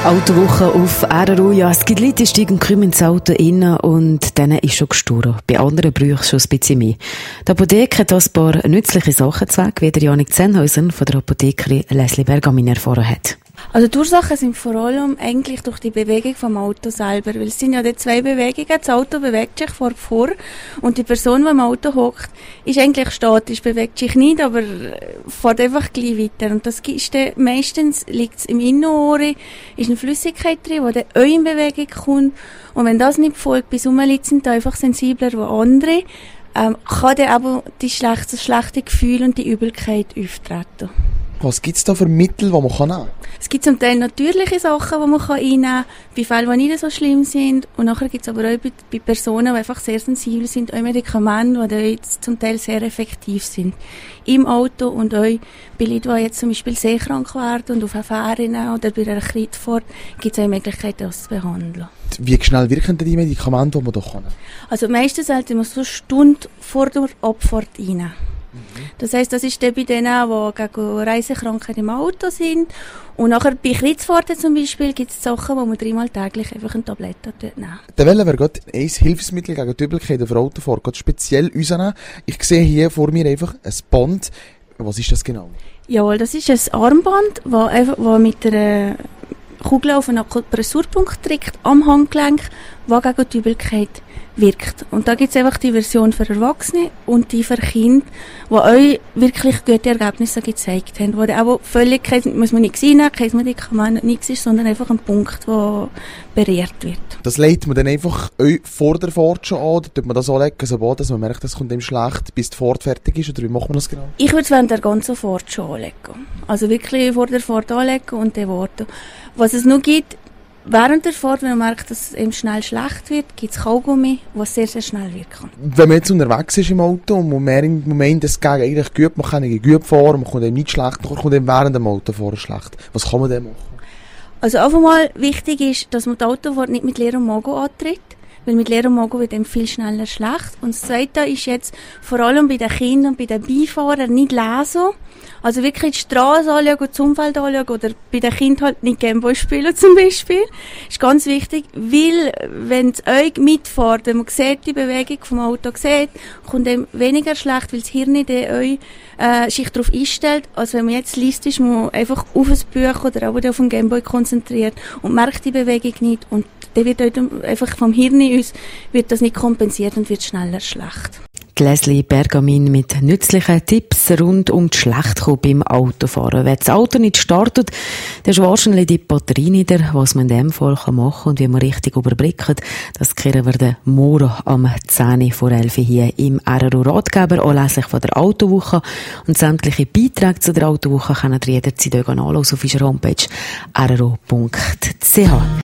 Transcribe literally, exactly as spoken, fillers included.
Autowoche auf R R U. Ja, es gibt Leute, die steigen kaum ins Auto rein und denen ist schon gestorben. Bei anderen braucht es schon ein bisschen mehr. Die Apotheke hat ein paar nützliche Sachen zu sagen, wie der Janik Zenhäuser von der Apothekerin Leslie Bergamin erfahren hat. Also die Ursachen sind vor allem eigentlich durch die Bewegung vom Auto selber, weil es sind ja die zwei Bewegungen. Das Auto bewegt sich vor vor und die Person, die im Auto hockt, ist eigentlich statisch, bewegt sich nicht, aber fährt einfach gleich weiter. Und das ist dann, meistens liegt es im Innenohr, ist eine Flüssigkeit drin, die dann auch in Bewegung kommt. Und wenn das nicht folgt, bis Leute sind da einfach sensibler als andere, ähm, kann dann aber die schlechte, das schlechte Gefühl und die Übelkeit auftreten. Was gibt es da für Mittel, die man nehmen kann? Es gibt zum Teil natürliche Sachen, die man einnehmen kann, bei Fällen, die nicht so schlimm sind. Und nachher gibt es aber auch bei, bei Personen, die einfach sehr sensibel sind, auch Medikamente, die jetzt zum Teil sehr effektiv sind. Im Auto und auch bei Leuten, die jetzt zum Beispiel seekrank werden und auf Fähren oder bei einer Kreuzfahrt, gibt es auch Möglichkeiten, das zu behandeln. Wie schnell wirken denn die Medikamente, die man da kann? Also meistens sollte man so eine Stunde vor der Abfahrt rein. Das heisst, das ist dann bei denen, die gegen Reisekrankheit im Auto sind. Und nachher bei Kreuzfahrten zum Beispiel gibt es Sachen, wo man dreimal täglich einfach eine Tablette nehmen. Dann wollen wir gerade ein Hilfsmittel gegen die Übelkeit auf Autofahren gerade speziell rausnehmen. Ich sehe hier vor mir einfach ein Band. Was ist das genau? Jawohl, das ist ein Armband, das einfach, das mit einer Kugel auf einen Akupressurpunkt trägt, am Handgelenk, die gegen die Übelkeit wirkt. Und da gibt es einfach die Version für Erwachsene und die für Kinder, die euch wirklich gute Ergebnisse gezeigt haben, wo auch völlig, muss man nichts reinnehmen, kein Medikament, nichts ist, sondern einfach ein Punkt, der berührt wird. Das legt man dann einfach euch vor der Fahrt schon an, oder tut man das anlegen, sobald dass man merkt, das kommt dem schlecht, bis die Fahrt fertig ist, oder wie macht man das genau? Ich würde es während der ganzen Fahrt schon anlegen. Also wirklich vor der Fahrt anlegen und dann warten. Was es noch gibt, während der Fahrt, wenn man merkt, dass es eben schnell schlecht wird, gibt es Kaugummi, was sehr, sehr schnell wirken. Wenn man jetzt unterwegs ist im Auto und man merkt, man meint, es geht eigentlich gut, man kann nicht gut fahren, man kommt eben nicht schlecht, man kommt eben während dem Autofahren schlecht. Was kann man denn machen? Also einfach mal wichtig ist, dass man die Autofahrt nicht mit leerem Magen antritt, weil mit leerem Magen wird eben viel schneller schlecht. Und das Zweite ist jetzt vor allem bei den Kindern und bei den Beifahrern nicht lesen. Also wirklich die Straße anschauen, das Umfeld anschauen oder bei den Kindern halt nicht Gameboy spielen zum Beispiel. Ist ganz wichtig, weil wenn es euch mitfahrt, wenn man sieht, die Bewegung vom Auto sieht, kommt dem weniger schlecht, weil das Hirn dann euch äh, sich darauf einstellt, als wenn man jetzt liest, ist man einfach auf ein Buch oder auch auf den Gameboy konzentriert und merkt die Bewegung nicht und dann wird euch einfach vom Hirn aus wird das nicht kompensiert und wird schneller schlecht. Leslie Bergamin mit nützlichen Tipps rund um die Schlechtkommen beim Autofahren. Wenn das Auto nicht startet, dann ist wahrscheinlich die Batterie nieder. Was man in dem Fall machen kann und wie man richtig überbrückt, das kehren wir den morgen am zehn vor elf hier im R R U-Ratgeber, anlässlich von der Autowoche. Und sämtliche Beiträge zu der Autowoche können ihr jederzeit nachlesen auf unserer Homepage r r u punkt c h.